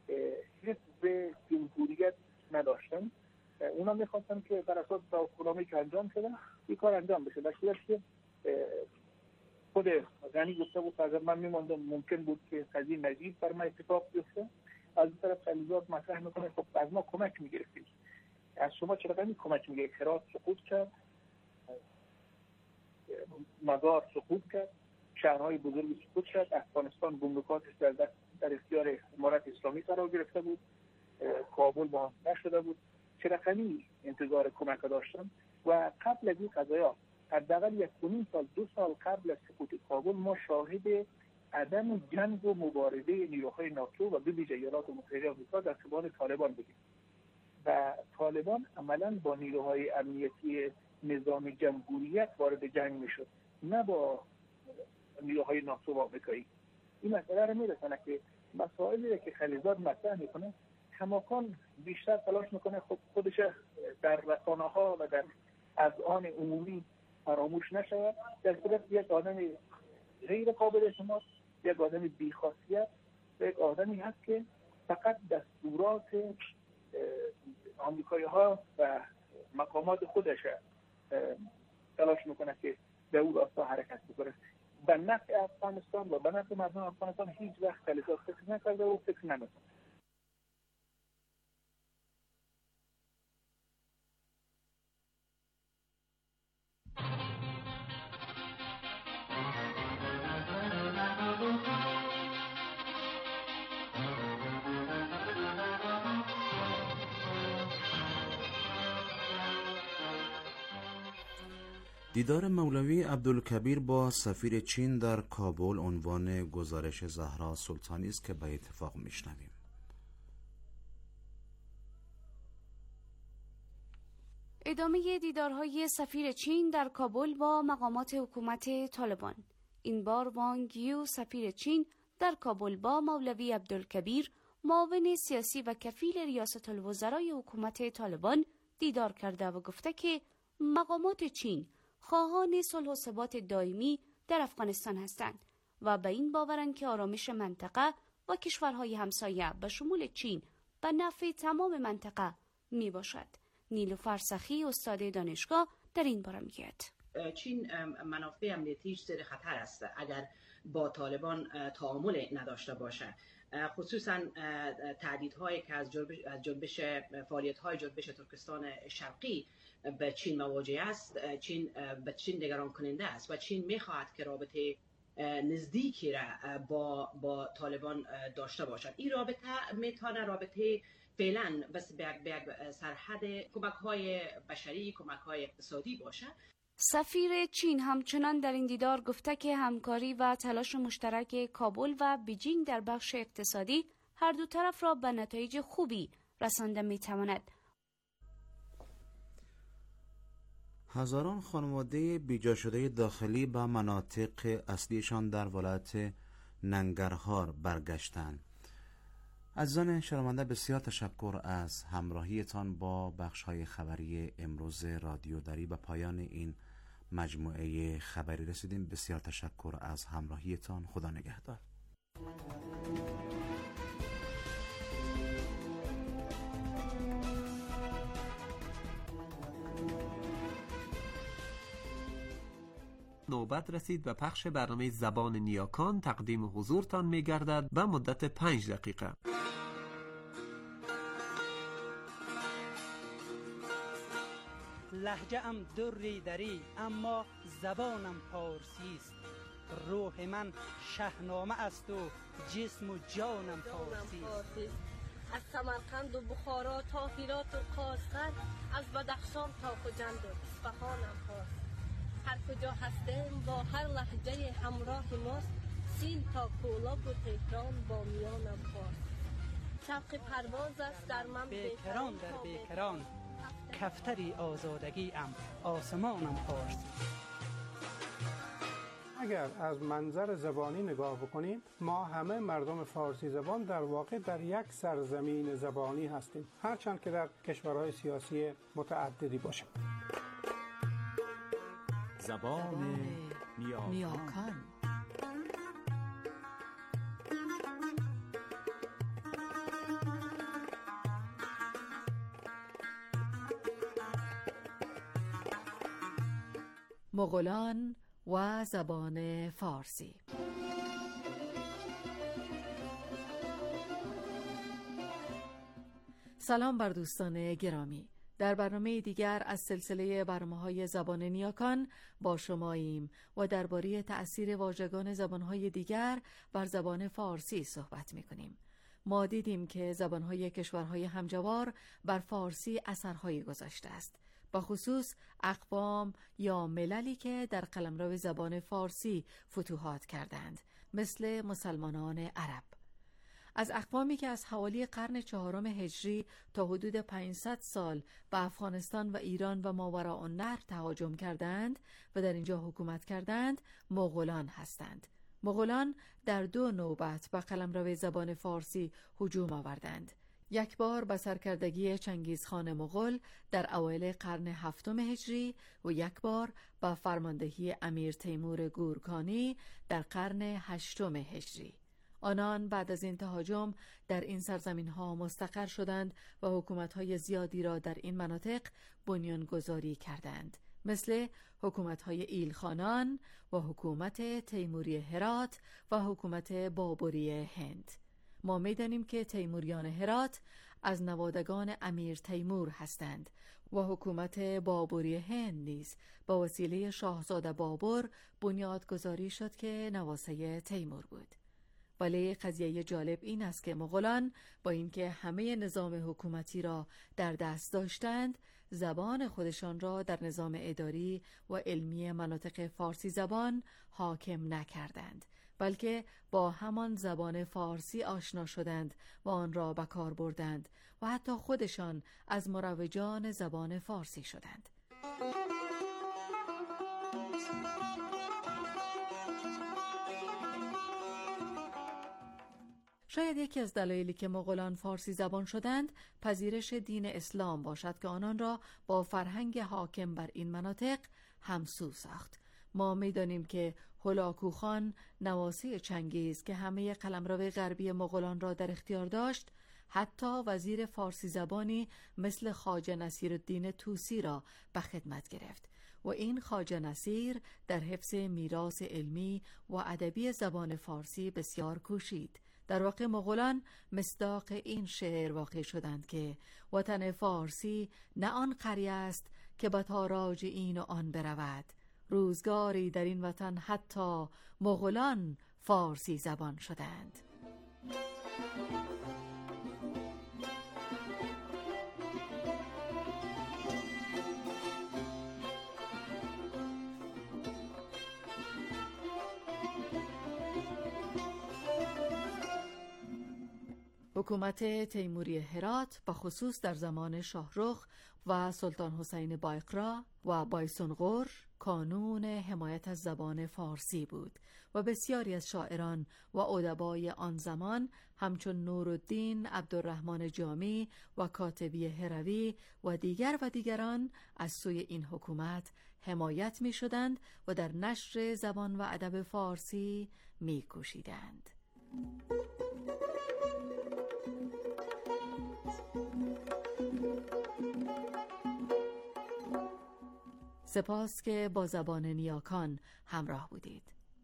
Speaker 17: حفظ جمهوریت نداشتن. اونا میخواستن که بر اساس توافقنامه‌ای که انجام شده این کار انجام بشه. در صورتی که خود غنی گفته بود اگر من میماندم ممکن بود که قضیه نجیب بر من اتفاق بیفته. از این طرف خلیلزاد مطرح میکنه خب از ما کمک میگرفتید، از شما چرا این کمک میگه؟ هرات سقوط کرد، مزار سقوط کرد، شهرهای بزرگی سقوط کرد، افغانستان گمرکاتش در اختیار امارت اسلامی قرار گرفته بود، کابل با نشده بود. چرا انتظار کمک داشتن؟ و قبل از این قضایا حداقل 1.5 سال 2 سال قبل از سقوط کابل ما شاهد عدم جنگ و مبارزه نیروهای ناتو و به ویژه ایالات متحده آمریکا در قبال طالبان بودیم و طالبان عملاً با نیروهای امنیتی نظام جمهوریت وارد جنگ میشد، نه با نیروهای ناتو و آمریکایی. این مسئله رو میرسونه که مسائلی که خلیلزاد مطرح میکنه کماکان بیشتر تلاش میکنه خب خودش در رسانه‌ها و در اذهان عمومی فراموش نشود. در صورت یک آدم غیر قابل اعتماد، یک آدم بی‌خاصیت، یک آدمی هست که فقط دستورات آمریکایی‌ها و مقامات خودش تلاش میکنه که به اون راستا حرکت بکنه. به نفع افغانستان و به نفع مردم افغانستان هیچ وقت خلیلزاد فکر نکرده و فکر نمیکنه.
Speaker 7: دیدار مولوی عبدالکبیر با سفیر چین در کابل عنوان گزارش زهرا سلطانی است که به اتفاق میشنویم.
Speaker 9: ادامه دیدارهای سفیر چین در کابل با مقامات حکومت طالبان. این بار وانگ یو سفیر چین در کابل با مولوی عبدالکبیر معاون سیاسی و کفیل ریاست الوزرای حکومت طالبان دیدار کرده و گفته که مقامات چین خواهان صلح و ثبات دائمی در افغانستان هستند و به این باورند که آرامش منطقه و کشورهای همسایه به شمول چین به نفع تمام منطقه می باشد. نیلوفر سخی استاد دانشگاه در این باره میگوید
Speaker 19: چین منافع امنیتیش زیر خطر است اگر با طالبان تعامل نداشته باشه، خصوصا تهدیدهایی که از جنبش فعالیت‌های جنبش ترکستان شرقی به چین مواجه است. چین به چین نگران کننده است و چین می‌خواهد که رابطه نزدیکی را با طالبان داشته باشد. این رابطه میتونه رابطه فعلا بس به سرحد کمک‌های بشری، کمک‌های اقتصادی باشه.
Speaker 9: سفیر چین همچنان در این دیدار گفته که همکاری و تلاش مشترک کابل و بیجینگ در بخش اقتصادی هر دو طرف را به نتایج خوبی رسانده می‌تواند.
Speaker 7: هزاران خانواده بیجا شده داخلی به مناطق اصلیشان در ولایت ننگرهار برگشتند. عزیزان شنونده، بسیار تشکر از همراهیتان با بخش‌های خبری امروز رادیو دری. به پایان این مجموعه خبری رسیدیم. بسیار تشکر از همراهیتان. خدا نگهدار.
Speaker 6: نوبت رسید و پخش برنامه زبان نیاکان تقدیم حضورتان می گردد به مدت 5 دقیقه.
Speaker 20: لهجه ام دری دری اما زبانم پارسی است. روح من شهنامه است و جسم و جانم پارسی است.
Speaker 21: از سمرقند و بخارا تا هرات و قازغن، از بدخشان تا خوجند و اصفهانم پارسی. هر کجا هستیم با هر لهجه همراه ماست، سین تا کولاب و تهران با میانم پارسی. شوق پرواز است در من
Speaker 20: بیکران در بیکران، کفتری آزادگی ام آسمانم پارسی.
Speaker 22: اگر از منظر زبانی نگاه بکنیم، ما همه مردم فارسی زبان در واقع در یک سرزمین زبانی هستیم، هرچند که در کشورهای سیاسی متعددی باشیم.
Speaker 1: زبان نیاکان.
Speaker 23: مغولان و زبان فارسی. سلام بر دوستان گرامی. در برنامه دیگر از سلسله برنامه‌های زبان نیاکان با شماییم و درباره تأثیر واژگان زبان‌های دیگر بر زبان فارسی صحبت می‌کنیم. ما دیدیم که زبان‌های کشورهای همجوار بر فارسی اثرهایی گذاشته است، با خصوص اقوام یا مللی که در قلمرو زبان فارسی فتوحات کردند، مثل مسلمانان عرب. از اقوامی که از حوالی قرن 4 هجری تا حدود 500 سال به افغانستان و ایران و ماوراءالنهر تهاجم کردند و در اینجا حکومت کردند، مغولان هستند. مغولان در 2 نوبت به قلمرو زبان فارسی هجوم آوردند. یک بار به سرکردگی چنگیزخان مغول در اوایل قرن 7 هجری و یک بار با فرماندهی امیر تیمور گورکانی در قرن 8 هجری. آنان بعد از این تهاجم در این سرزمین‌ها مستقر شدند و حکومت‌های زیادی را در این مناطق بنیانگذاری کردند، مثل حکومت‌های ایلخانان و حکومت تیموری هرات و حکومت بابری هند. ما می‌دانیم که تیموریان هرات از نوادگان امیر تیمور هستند و حکومت بابری هند نیز با وسیله شاهزاده بابر بنیادگذاری شد که نواسه تیمور بود. ولی قضیه جالب این است که مغولان با اینکه همه نظام حکومتی را در دست داشتند، زبان خودشان را در نظام اداری و علمی مناطق فارسی زبان حاکم نکردند، بلکه با همان زبان فارسی آشنا شدند و آن را به کار بردند و حتی خودشان از مروجان زبان فارسی شدند. شاید یکی از دلایلی که مغولان فارسی زبان شدند پذیرش دین اسلام باشد که آنان را با فرهنگ حاکم بر این مناطق همسو ساخت. ما می‌دانیم که هولاکو خان نواسه چنگیز که همه قلمرو غربی مغولان را در اختیار داشت، حتی وزیر فارسی زبانی مثل خواجه نصیرالدین طوسی را به خدمت گرفت و این خواجه نصیر در حفظ میراث علمی و ادبی زبان فارسی بسیار کوشید. در واقع مغولان مصداق این شعر واقع شدند که وطن فارسی نه آن قریه است که به تاراج این و آن برود، روزگاری در این وطن حتی مغولان فارسی زبان شدند. حکومت تیموری هرات به خصوص در زمان شاهرخ و سلطان حسین بایقرا و بایسونغور کانون حمایت از زبان فارسی بود و بسیاری از شاعران و ادبای آن زمان همچون نورالدین عبدالرحمن جامی و کاتبی هروی و دیگران از سوی این حکومت حمایت می شدند و در نشر زبان و ادب فارسی می کوشیدند. سپاس که با زبان نیاکان همراه بودید.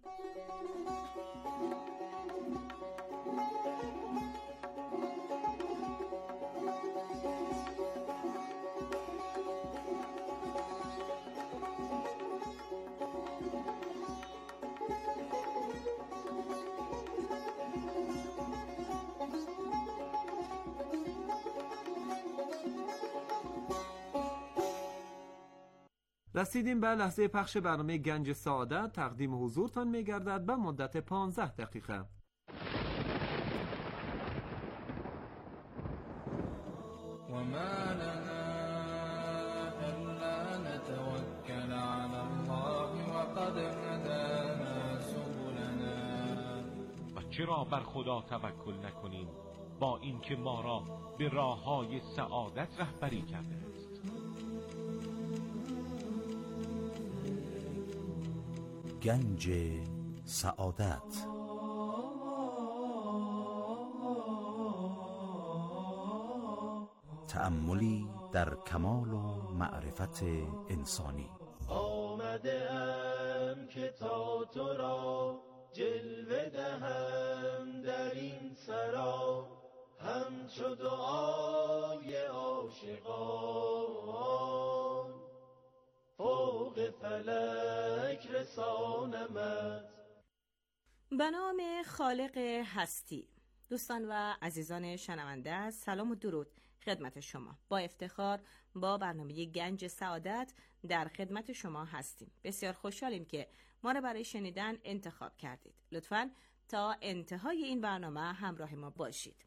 Speaker 6: رسیدیم به لحظه پخش برنامه گنج سعادت. تقدیم حضورتان می‌گردد به مدت 15 دقیقه.
Speaker 3: وما لنا ألا نتوكل على الله وقد هدانا سبلنا.
Speaker 4: و چرا بر خدا توکل نکنیم با اینکه ما را به راه‌های سعادت رهبری کرده است؟
Speaker 7: گنج سعادت. تأملی در کمال و معرفت انسانی.
Speaker 3: آمده ام که تا تو را جلوه دهم در این سرا، همچو دعای عاشقان فوق فلک رسانمت.
Speaker 5: به نام خالق هستی. دوستان و عزیزان شنونده، سلام و درود خدمت شما. با افتخار با برنامه گنج سعادت در خدمت شما هستیم. بسیار خوشحالیم که ما را برای شنیدن انتخاب کردید. لطفاً تا انتهای این برنامه همراه ما باشید.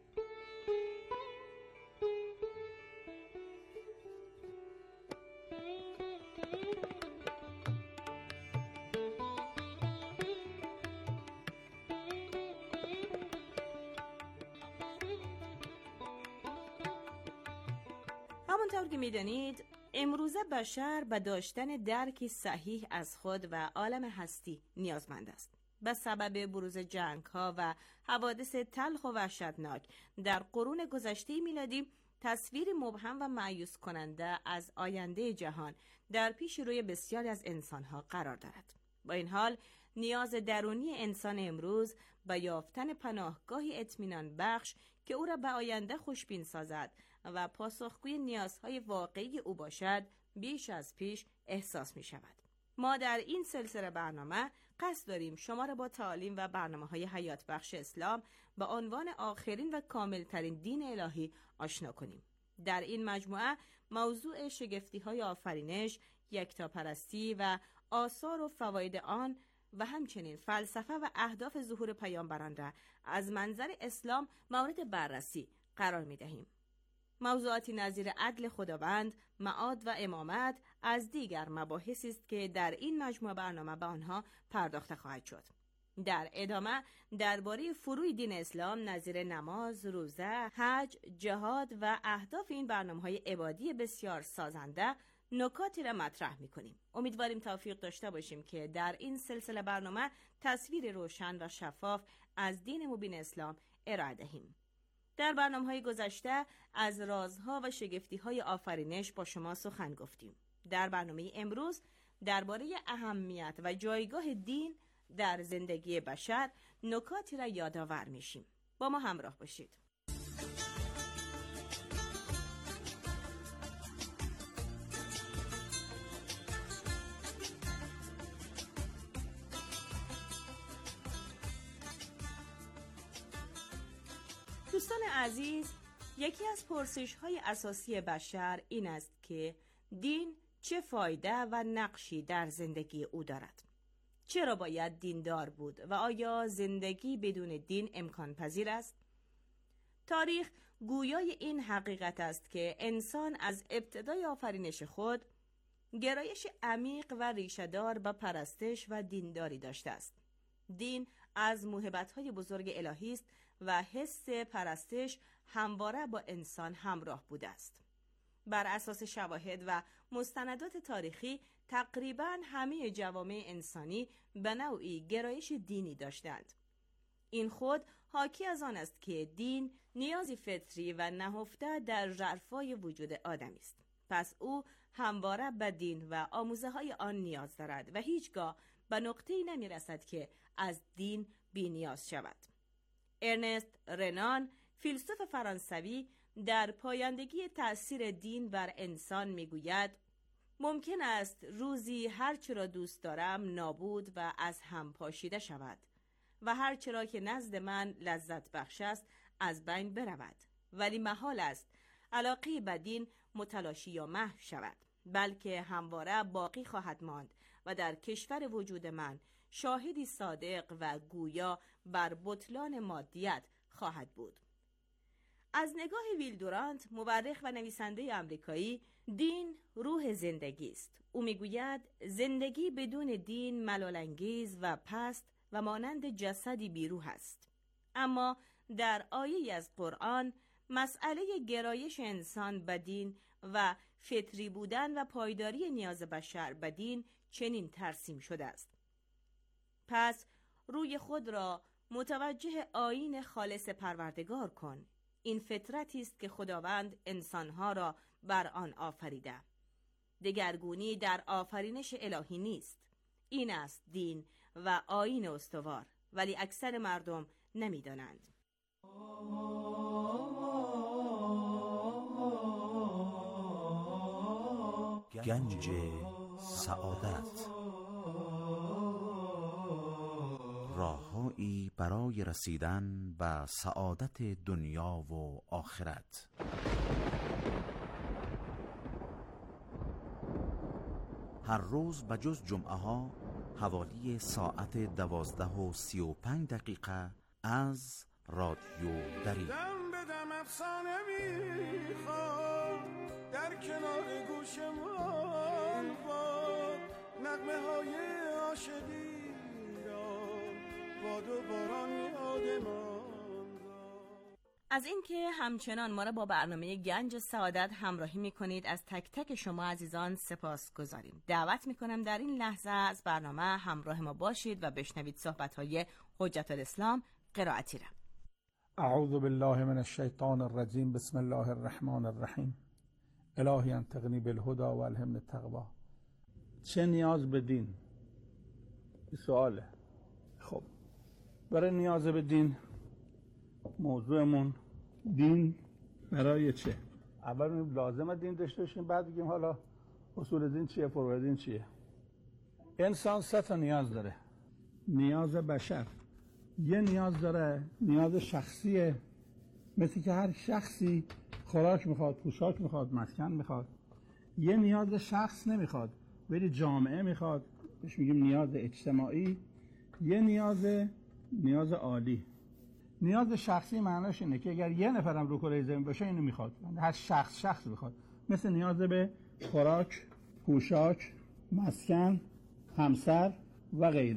Speaker 5: همونطور که میدانید امروزه بشر به داشتن درکی صحیح از خود و عالم هستی نیازمند است. به سبب بروز جنگ‌ها و حوادث تلخ و وحشتناک در قرون گذشته میلادی تصویر مبهم و مایوس کننده از آینده جهان در پیش روی بسیاری از انسان‌ها قرار دارد. با این حال نیاز درونی انسان امروز به یافتن پناهگاهی اطمینان بخش که او را به آینده خوشبین سازد و پاسخگوی نیازهای واقعی او باشد بیش از پیش احساس می شود. ما در این سلسله برنامه قصد داریم شما را با تعالیم و برنامه‌های حیات بخش اسلام به عنوان آخرین و کاملترین دین الهی آشنا کنیم. در این مجموعه موضوع شگفتی‌های آفرینش، یکتاپرستی و آثار و فواید آن و همچنین فلسفه و اهداف ظهور پیامبران را از منظر اسلام مورد بررسی قرار می دهیم. موضوعاتی نظیر عدل خداوند، معاد و امامت از دیگر مباحثی است که در این مجموعه برنامه به آنها پرداخته خواهد شد. در ادامه درباره فروع دین اسلام نظیر نماز، روزه، حج، جهاد و اهداف این برنامه‌های عبادی بسیار سازنده نکاتی را مطرح می‌کنیم. امیدواریم توفیق داشته باشیم که در این سلسله برنامه تصویر روشن و شفاف از دین مبین اسلام ارائه دهیم. در برنامه‌های گذشته از رازها و شگفتی‌های آفرینش با شما سخن گفتیم. در برنامه امروز درباره اهمیت و جایگاه دین در زندگی بشر نکاتی را یادآور میشیم. با ما همراه باشید. دوستان عزیز، یکی از پرسش‌های اساسی بشر این است که دین چه فایده و نقشی در زندگی او دارد؟ چرا باید دیندار بود و آیا زندگی بدون دین امکان پذیر است؟ تاریخ گویای این حقیقت است که انسان از ابتدای آفرینش خود گرایش عمیق و ریشه‌دار به پرستش و دینداری داشته است. دین از موهبت‌های بزرگ الهی است و حس پرستش همواره با انسان همراه بوده است. بر اساس شواهد و مستندات تاریخی تقریباً همه جوامع انسانی به نوعی گرایش دینی داشتند. این خود حاکی از آن است که دین نیازی فطری و نهفته در ژرفای وجود آدمی است. پس او همواره به دین و آموزه‌های آن نیاز دارد و هیچگاه به نقطه‌ای نمی‌رسد که از دین بی‌نیاز شود. ارنست رنان، فیلسوف فرانسوی، در پایندگی تأثیر دین بر انسان میگوید ممکن است روزی هرچه را دوست دارم نابود و از هم پاشیده شود و هرچه را که نزد من لذت بخش است از بین برود، ولی محال است علاقه به دین متلاشی یا محو شود، بلکه همواره باقی خواهد ماند و در کشور وجود من شاهدی صادق و گویا بر بطلان مادیت خواهد بود. از نگاه ویل دورانت، مورخ و نویسنده آمریکایی، دین روح زندگی است. او میگوید زندگی بدون دین ملال‌انگیز و پست و مانند جسدی بیروح است. اما در آیه‌ای از قرآن مسئله گرایش انسان به دین و فطری بودن و پایداری نیاز بشر به دین چنین ترسیم شده است: پس روی خود را متوجه آیین خالص پروردگار کن. این فطرتی است که خداوند انسانها را بر آن آفریده. دگرگونی در آفرینش الهی نیست. این است دین و آیین استوار، ولی اکثر مردم نمی‌دانند.
Speaker 7: گنج سعادت، راههایی برای رسیدن به سعادت دنیا و آخرت. هر روز بجز جمعه ها حوالی ساعت 12:35 از رادیو دری.
Speaker 3: دم به دم افسانه میخواد در کنار گوشمان باد، نغمه های عاشقی باد و باران یادمان.
Speaker 5: از اینکه همچنان ما را با برنامه گنج سعادت همراهی می‌کنید از تک تک شما عزیزان سپاس گذاریم. دعوت می‌کنم در این لحظه از برنامه همراه ما باشید و بشنوید صحبت‌های حجت الاسلام قرائتی را.
Speaker 22: اعوذ بالله من الشیطان الرجیم، بسم الله الرحمن الرحیم. الهی انطقنی بالهدى و الهمنی التقوی. چه نیاز به دین؟ سواله. خب برای نیاز به دین موضوعمون دین برای چه؟ اول لازمه دین داشته باشیم، بعد بگیم حالا اصول دین چیه، فروع دین چیه. انسان 3 تا نیاز داره. نیاز بشر، یه نیاز داره نیاز شخصیه، مثل که هر شخصی خوراک میخواد، پوشاک میخواد، مسکن میخواد. یه نیاز شخص نمیخواد ولی جامعه میخواد، بهش میگیم نیاز اجتماعی. یه نیاز عالی. نیاز شخصی معناش اینه که اگر یه نفرم رو کره زمین باشه اینو میخواد، هر شخص میخواد، مثل نیاز به خوراک، پوشاک، مسکن، همسر و غیره.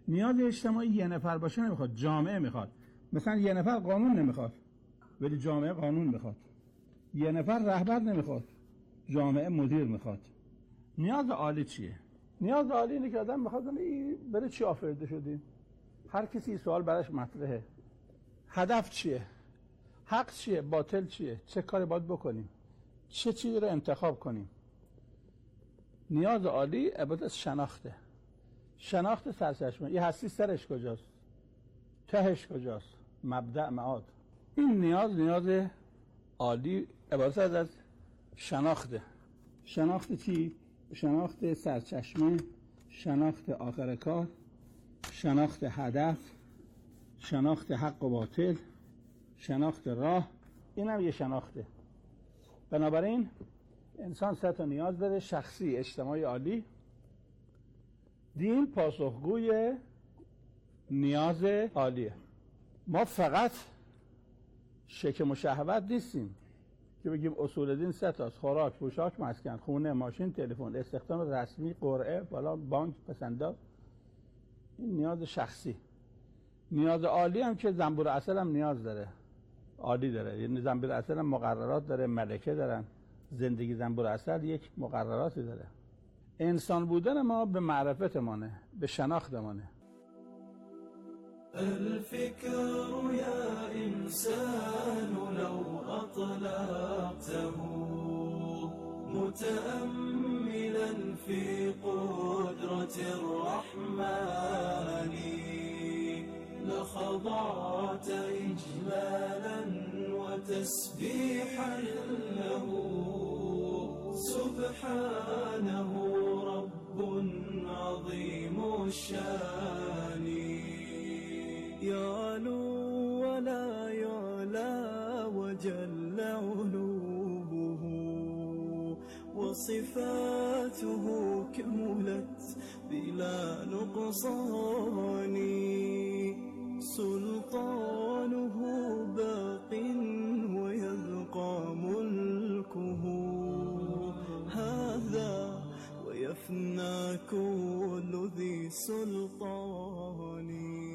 Speaker 22: نیاز اجتماعی یه نفر باشه نمیخواد، جامعه میخواد. مثلا یه نفر قانون نمیخواد ولی جامعه قانون میخواد. یه نفر رهبر نمیخواد، جامعه مدیر میخواد. نیاز عالی چیه؟ نیاز عالی اینه که آدم میخواد بره چی آفریده شدیم. هر کسی سوال براش مطرحه. هدف چیه؟ حق چیه؟ باطل چیه؟ چه کاری باید بکنیم؟ چه چیزی رو انتخاب کنیم؟ نیاز عالی عبارت از شناخته. شناخت سرچشمه. یه هستی سرش کجاست؟ تهش کجاست؟ مبدأ معاد. این نیاز عالی عبارت از شناخته. شناخت چی؟ شناخت سرچشمه، شناخت آخر کار، شناخت هدف، شناخت حق و باطل، شناخت راه. این هم یه شناخته. بنابراین انسان 3 تا نیاز داره: شخصی، اجتماعی، عالی. دین پاسخگوی نیاز عالیه. ما فقط شکم و شهوت نیستیم که بگیم اصول دین 3 تاست: خوراک، پوشاک، مسکن، خونه، ماشین، تلفن، استخدام رسمی، قرعه، بالا بانک، پسنداز. این نیاز شخصی. نیاز عالی هم که زنبور عسل هم نیاز داره، عالی داره. یعنی زنبور عسل هم مقررات داره، ملکه دارن. زندگی زنبور عسل یک مقرراتی داره. انسان بودن ما به معرفتمانه، به شناختمانه.
Speaker 3: الفكر يا إنسان لو أطلقته متأملا في قدرة الرحمن لخضعت إجلالا وتسبيحا له سبحانه رب عظيم الشان يعلو ولا يعلى وجل علوه وصفاته كملت بلا نقصان سلطانه باق ويبقى ملكه هذا ويفنى كل ذي سلطان.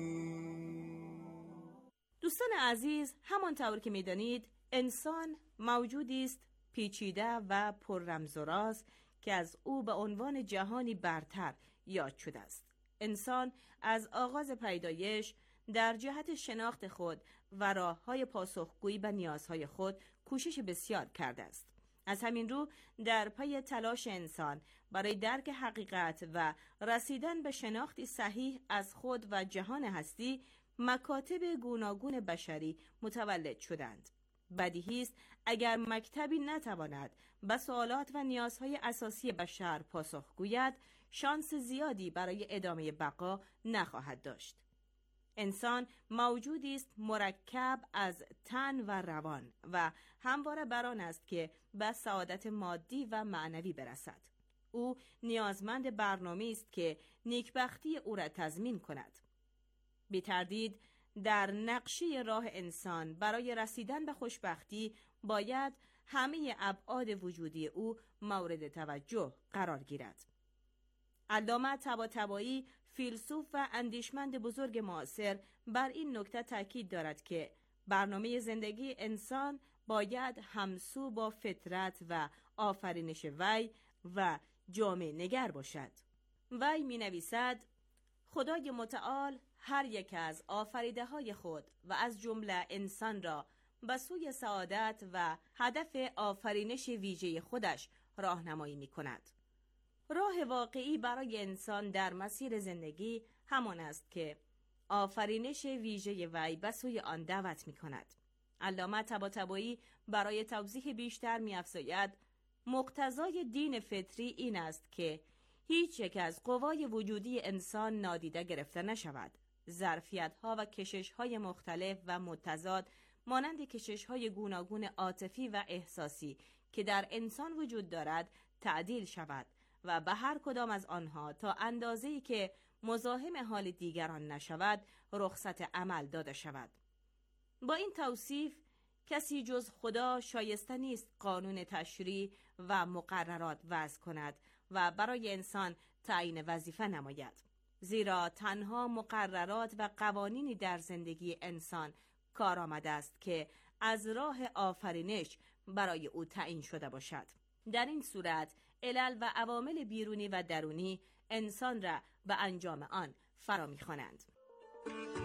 Speaker 5: دوستان عزیز، همانطور که می‌دانید انسان موجودی است پیچیده و پر رمز و راز که از او به عنوان جهانی برتر یاد شده است. انسان از آغاز پیدایش در جهت شناخت خود و راه‌های پاسخگویی به نیازهای خود کوشش بسیار کرده است. از همین رو در پی تلاش انسان برای درک حقیقت و رسیدن به شناختی صحیح از خود و جهان هستی مکاتب گوناگون بشری متولد شدند. بدیهی است اگر مکتبی نتواند به سوالات و نیازهای اساسی بشر پاسخ گوید، شانس زیادی برای ادامه بقا نخواهد داشت. انسان موجودی است مرکب از تن و روان و همواره بر آن است که به سعادت مادی و معنوی برسد. او نیازمند برنامه‌ای است که نیکبختی او را تضمین کند. بی تردید در نقشه راه انسان برای رسیدن به خوشبختی باید همه ابعاد وجودی او مورد توجه قرار گیرد. علامه طباطبایی، فیلسوف و اندیشمند بزرگ معاصر، بر این نکته تاکید دارد که برنامه زندگی انسان باید همسو با فطرت و آفرینش وی و جامعه نگر باشد. وی می نویسد: خدای متعال هر یک از آفریده های خود و از جمله انسان را به سوی سعادت و هدف آفرینش ویژه خودش راهنمایی می کند. راه واقعی برای انسان در مسیر زندگی همان است که آفرینش ویژه وی به سوی آن دعوت می کند. علامه طباطبایی برای توضیح بیشتر می افزاید: مقتضای دین فطری این است که هیچ یک از قوای وجودی انسان نادیده گرفته نشود. ظرفیت‌ها و کشش‌های مختلف و متضاد مانند کشش‌های گوناگون عاطفی و احساسی که در انسان وجود دارد تعدیل شود و به هر کدام از آنها تا اندازه‌ای که مزاحم حال دیگران نشود رخصت عمل داده شود. با این توصیف کسی جز خدا شایسته نیست قانون تشریع و مقررات وضع کند و برای انسان تعیین وظیفه نماید. زیرا تنها مقررات و قوانینی در زندگی انسان کار آمده است که از راه آفرینش برای او تعیین شده باشد. در این صورت علل و عوامل بیرونی و درونی انسان را به انجام آن فرا می‌خوانند.